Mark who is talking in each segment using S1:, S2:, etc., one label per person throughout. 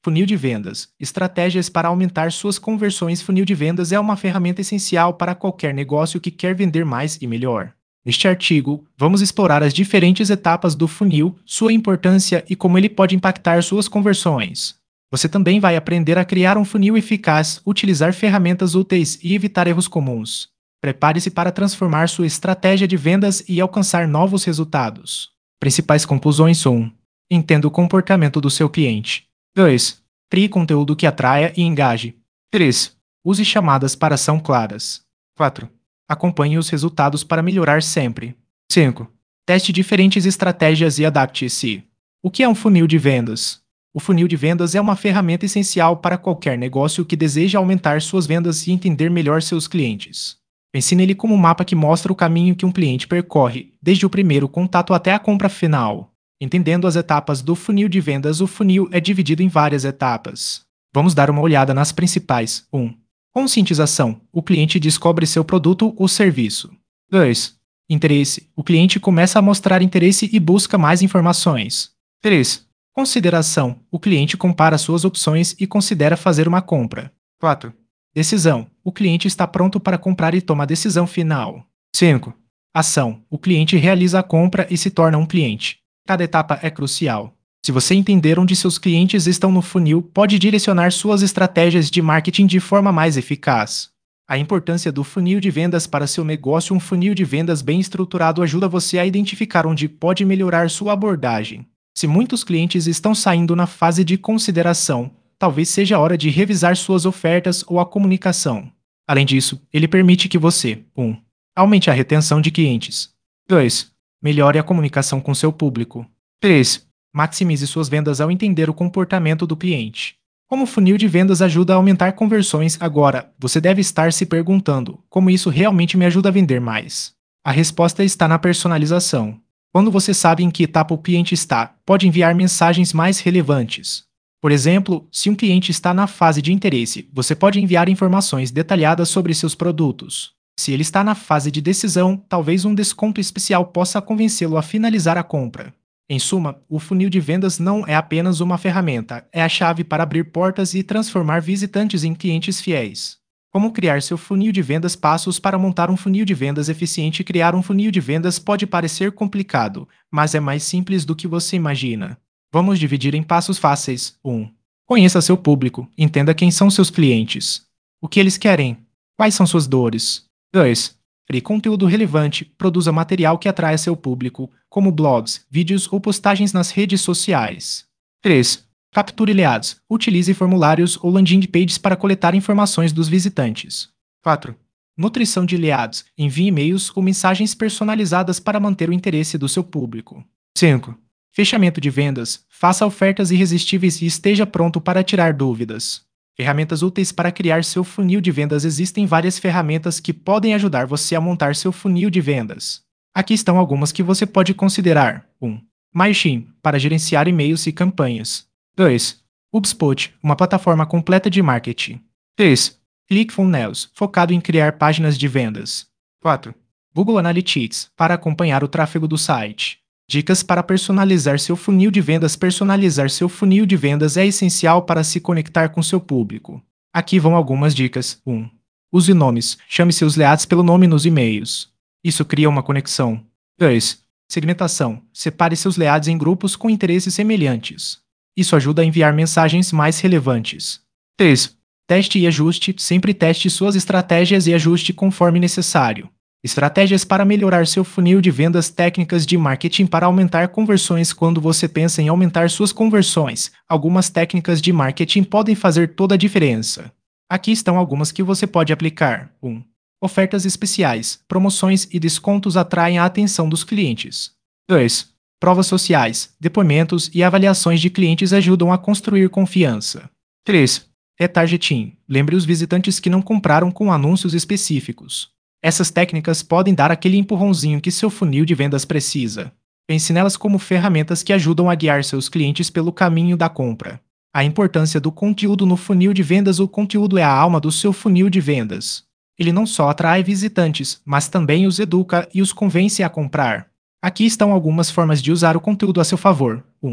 S1: Funil de vendas. Estratégias para aumentar suas conversões. Funil de vendas é uma ferramenta essencial para qualquer negócio que quer vender mais e melhor. Neste artigo, vamos explorar as diferentes etapas do funil, sua importância e como ele pode impactar suas conversões. Você também vai aprender a criar um funil eficaz, utilizar ferramentas úteis e evitar erros comuns. Prepare-se para transformar sua estratégia de vendas e alcançar novos resultados. Principais conclusões: 1. Entenda o comportamento do seu cliente. 2. Crie conteúdo que atraia e engaje. 3. Use chamadas para ação claras. 4. Acompanhe os resultados para melhorar sempre. 5. Teste diferentes estratégias e adapte-se. O que é um funil de vendas? O funil de vendas é uma ferramenta essencial para qualquer negócio que deseja aumentar suas vendas e entender melhor seus clientes. Pense nele como um mapa que mostra o caminho que um cliente percorre, desde o primeiro contato até a compra final. Entendendo as etapas do funil de vendas, o funil é dividido em várias etapas. Vamos dar uma olhada nas principais. 1. Conscientização. O cliente descobre seu produto ou serviço. 2. Interesse. O cliente começa a mostrar interesse e busca mais informações. 3. Consideração. O cliente compara suas opções e considera fazer uma compra. 4. Decisão. O cliente está pronto para comprar e toma a decisão final. 5. Ação. O cliente realiza a compra e se torna um cliente. Cada etapa é crucial. Se você entender onde seus clientes estão no funil, pode direcionar suas estratégias de marketing de forma mais eficaz. A importância do funil de vendas para seu negócio. Um funil de vendas bem estruturado ajuda você a identificar onde pode melhorar sua abordagem. Se muitos clientes estão saindo na fase de consideração, talvez seja a hora de revisar suas ofertas ou a comunicação. Além disso, ele permite que você: 1. Aumente a retenção de clientes. 2. Melhore a comunicação com seu público. 3. Maximize suas vendas ao entender o comportamento do cliente. Como o funil de vendas ajuda a aumentar conversões? Agora, você deve estar se perguntando: como isso realmente me ajuda a vender mais? A resposta está na personalização. Quando você sabe em que etapa o cliente está, pode enviar mensagens mais relevantes. Por exemplo, se um cliente está na fase de interesse, você pode enviar informações detalhadas sobre seus produtos. Se ele está na fase de decisão, talvez um desconto especial possa convencê-lo a finalizar a compra. Em suma, o funil de vendas não é apenas uma ferramenta, é a chave para abrir portas e transformar visitantes em clientes fiéis. Como criar seu funil de vendas? Passos para montar um funil de vendas eficiente. Criar um funil de vendas pode parecer complicado, mas é mais simples do que você imagina. Vamos dividir em passos fáceis. 1. Conheça seu público. Entenda quem são seus clientes. O que eles querem? Quais são suas dores? 2. Crie conteúdo relevante. Produza material que atraia seu público, como blogs, vídeos ou postagens nas redes sociais. 3. Capture leads. Utilize formulários ou landing pages para coletar informações dos visitantes. 4. Nutrição de leads. Envie e-mails ou mensagens personalizadas para manter o interesse do seu público. 5. Fechamento de vendas. Faça ofertas irresistíveis e esteja pronto para tirar dúvidas. Ferramentas úteis para criar seu funil de vendas. Existem várias ferramentas que podem ajudar você a montar seu funil de vendas. Aqui estão algumas que você pode considerar. 1. MailChimp, para gerenciar e-mails e campanhas. 2. HubSpot, uma plataforma completa de marketing. 3. ClickFunnels, focado em criar páginas de vendas. 4. Google Analytics, para acompanhar o tráfego do site. Dicas para personalizar seu funil de vendas. Personalizar seu funil de vendas é essencial para se conectar com seu público. Aqui vão algumas dicas. 1. Use nomes. Chame seus leads pelo nome nos e-mails. Isso cria uma conexão. 2. Segmentação. Separe seus leads em grupos com interesses semelhantes. Isso ajuda a enviar mensagens mais relevantes. 3. Teste e ajuste. Sempre teste suas estratégias e ajuste conforme necessário. Estratégias para melhorar seu funil de vendas. Técnicas de marketing para aumentar conversões. Quando você pensa em aumentar suas conversões, algumas técnicas de marketing podem fazer toda a diferença. Aqui estão algumas que você pode aplicar. 1. Ofertas especiais, promoções e descontos atraem a atenção dos clientes. 2. Provas sociais, depoimentos e avaliações de clientes ajudam a construir confiança. 3. Retargeting. Lembre os visitantes que não compraram com anúncios específicos. Essas técnicas podem dar aquele empurrãozinho que seu funil de vendas precisa. Pense nelas como ferramentas que ajudam a guiar seus clientes pelo caminho da compra. A importância do conteúdo no funil de vendas. O conteúdo é a alma do seu funil de vendas. Ele não só atrai visitantes, mas também os educa e os convence a comprar. Aqui estão algumas formas de usar o conteúdo a seu favor. 1.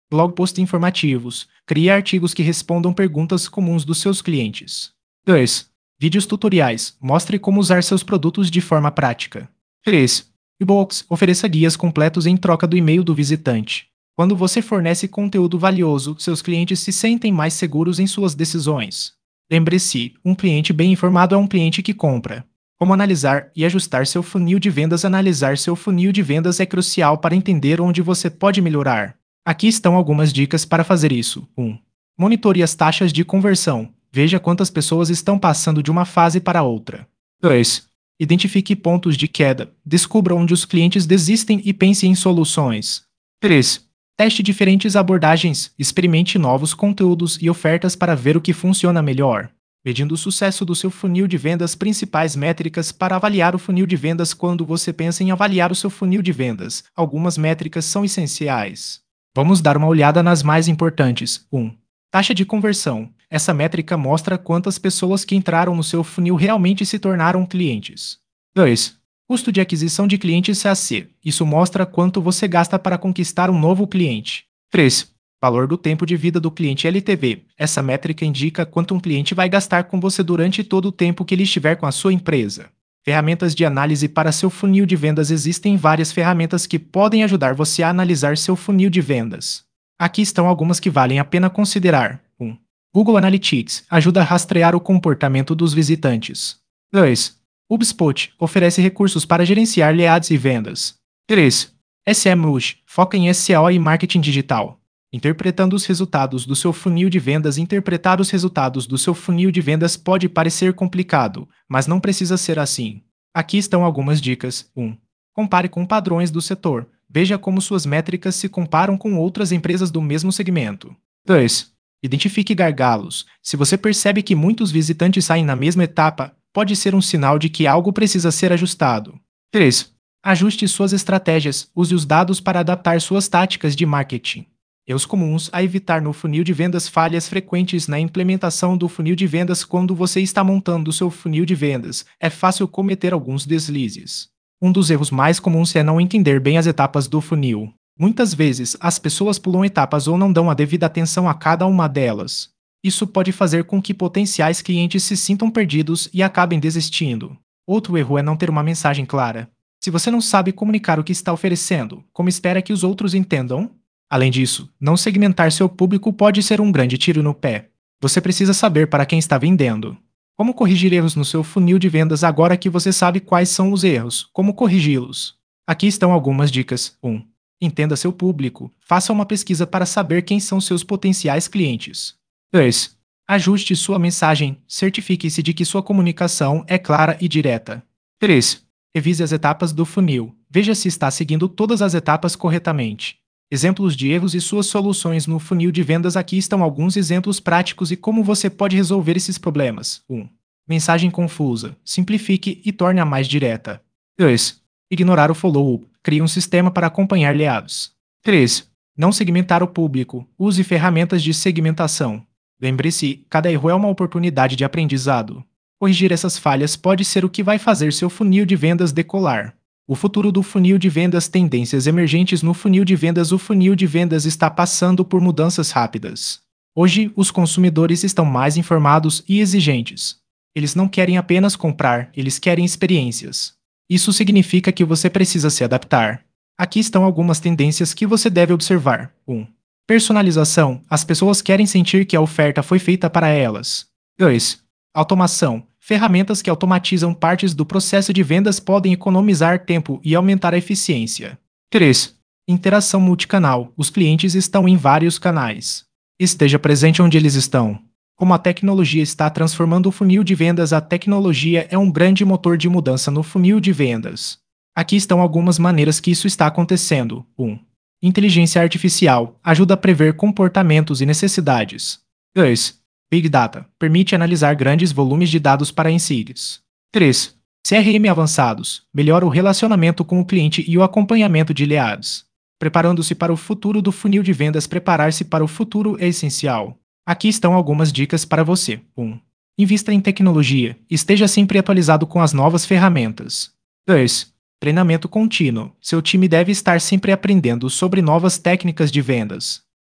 S1: Blog posts informativos. Crie artigos que respondam perguntas comuns dos seus clientes. 2. Vídeos tutoriais. Mostre como usar seus produtos de forma prática. 3. E-books. Ofereça guias completos em troca do e-mail do visitante. Quando você fornece conteúdo valioso, seus clientes se sentem mais seguros em suas decisões. Lembre-se, um cliente bem informado é um cliente que compra. Como analisar e ajustar seu funil de vendas? Analisar seu funil de vendas é crucial para entender onde você pode melhorar. Aqui estão algumas dicas para fazer isso. 1. Monitore as taxas de conversão. Veja quantas pessoas estão passando de uma fase para outra. 2. Identifique pontos de queda. Descubra onde os clientes desistem e pense em soluções. 3. Teste diferentes abordagens. Experimente novos conteúdos e ofertas para ver o que funciona melhor. Medindo o sucesso do seu funil de vendas, principais métricas para avaliar o funil de vendas. Quando você pensa em avaliar o seu funil de vendas, algumas métricas são essenciais. Vamos dar uma olhada nas mais importantes. 1. Taxa de conversão. Essa métrica mostra quantas pessoas que entraram no seu funil realmente se tornaram clientes. 2. Custo de aquisição de clientes CAC. Isso mostra quanto você gasta para conquistar um novo cliente. 3. Valor do tempo de vida do cliente LTV. Essa métrica indica quanto um cliente vai gastar com você durante todo o tempo que ele estiver com a sua empresa. Ferramentas de análise para seu funil de vendas. Existem várias ferramentas que podem ajudar você a analisar seu funil de vendas. Aqui estão algumas que valem a pena considerar. 1. Google Analytics ajuda a rastrear o comportamento dos visitantes. 2. HubSpot oferece recursos para gerenciar leads e vendas. 3. SEMrush foca em SEO e marketing digital. Interpretando os resultados do seu funil de vendas. Interpretar os resultados do seu funil de vendas pode parecer complicado, mas não precisa ser assim. Aqui estão algumas dicas. 1. Compare com padrões do setor. Veja como suas métricas se comparam com outras empresas do mesmo segmento. 2. Identifique gargalos. Se você percebe que muitos visitantes saem na mesma etapa, pode ser um sinal de que algo precisa ser ajustado. 3. Ajuste suas estratégias. Use os dados para adaptar suas táticas de marketing. Erros comuns a evitar no funil de vendas. Falhas frequentes na implementação do funil de vendas. Quando você está montando o seu funil de vendas, é fácil cometer alguns deslizes. Um dos erros mais comuns é não entender bem as etapas do funil. Muitas vezes, as pessoas pulam etapas ou não dão a devida atenção a cada uma delas. Isso pode fazer com que potenciais clientes se sintam perdidos e acabem desistindo. Outro erro é não ter uma mensagem clara. Se você não sabe comunicar o que está oferecendo, como espera que os outros entendam? Além disso, não segmentar seu público pode ser um grande tiro no pé. Você precisa saber para quem está vendendo. Como corrigir erros no seu funil de vendas? Agora que você sabe quais são os erros, como corrigi-los? Aqui estão algumas dicas. 1. Entenda seu público. Faça uma pesquisa para saber quem são seus potenciais clientes. 2. Ajuste sua mensagem. Certifique-se de que sua comunicação é clara e direta. 3. Revise as etapas do funil. Veja se está seguindo todas as etapas corretamente. Exemplos de erros e suas soluções no funil de vendas. Aqui estão alguns exemplos práticos e como você pode resolver esses problemas. 1. Mensagem confusa. Simplifique e torne-a mais direta. 2. Ignorar o follow-up. Crie um sistema para acompanhar leads. 3. Não segmentar o público. Use ferramentas de segmentação. Lembre-se, cada erro é uma oportunidade de aprendizado. Corrigir essas falhas pode ser o que vai fazer seu funil de vendas decolar. O futuro do funil de vendas. Tendências emergentes no funil de vendas. O funil de vendas está passando por mudanças rápidas. Hoje, os consumidores estão mais informados e exigentes. Eles não querem apenas comprar, eles querem experiências. Isso significa que você precisa se adaptar. Aqui estão algumas tendências que você deve observar. 1. Personalização. As pessoas querem sentir que a oferta foi feita para elas. 2. Automação. Ferramentas que automatizam partes do processo de vendas podem economizar tempo e aumentar a eficiência. 3. Interação multicanal. Os clientes estão em vários canais. Esteja presente onde eles estão. Como a tecnologia está transformando o funil de vendas, a tecnologia é um grande motor de mudança no funil de vendas. Aqui estão algumas maneiras que isso está acontecendo. 1. Inteligência artificial ajuda a prever comportamentos e necessidades. 2. Big Data permite analisar grandes volumes de dados para insights. 3. CRM avançados melhora o relacionamento com o cliente e o acompanhamento de leads. Preparando-se para o futuro do funil de vendas. Preparar-se para o futuro é essencial. Aqui estão algumas dicas para você. 1. Invista em tecnologia. Esteja sempre atualizado com as novas ferramentas. 2. Treinamento contínuo. Seu time deve estar sempre aprendendo sobre novas técnicas de vendas.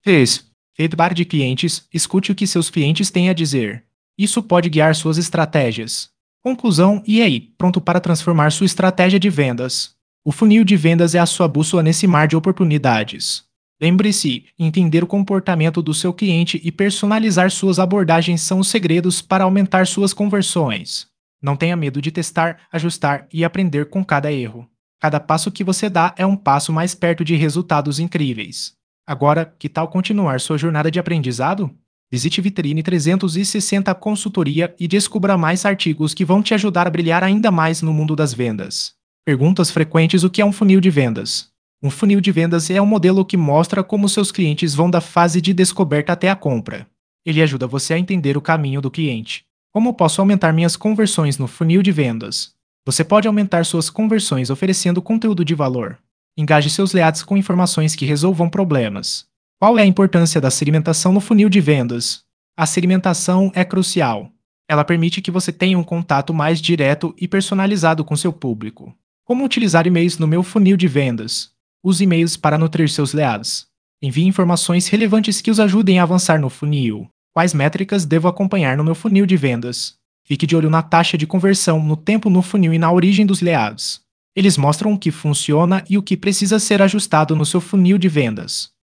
S1: 3. Feedback de clientes. Escute o que seus clientes têm a dizer. Isso pode guiar suas estratégias. Conclusão: e aí, pronto para transformar sua estratégia de vendas? O funil de vendas é a sua bússola nesse mar de oportunidades. Lembre-se, entender o comportamento do seu cliente e personalizar suas abordagens são os segredos para aumentar suas conversões. Não tenha medo de testar, ajustar e aprender com cada erro. Cada passo que você dá é um passo mais perto de resultados incríveis. Agora, que tal continuar sua jornada de aprendizado? Visite Vitrine 360 Consultoria e descubra mais artigos que vão te ajudar a brilhar ainda mais no mundo das vendas. Perguntas frequentes: o que é um funil de vendas? Um funil de vendas é um modelo que mostra como seus clientes vão da fase de descoberta até a compra. Ele ajuda você a entender o caminho do cliente. Como posso aumentar minhas conversões no funil de vendas? Você pode aumentar suas conversões oferecendo conteúdo de valor. Engaje seus leads com informações que resolvam problemas. Qual é a importância da segmentação no funil de vendas? A segmentação é crucial. Ela permite que você tenha um contato mais direto e personalizado com seu público. Como utilizar e-mails no meu funil de vendas? Use e-mails para nutrir seus leads. Envie informações relevantes que os ajudem a avançar no funil. Quais métricas devo acompanhar no meu funil de vendas? Fique de olho na taxa de conversão, no tempo no funil e na origem dos leads. Eles mostram o que funciona e o que precisa ser ajustado no seu funil de vendas.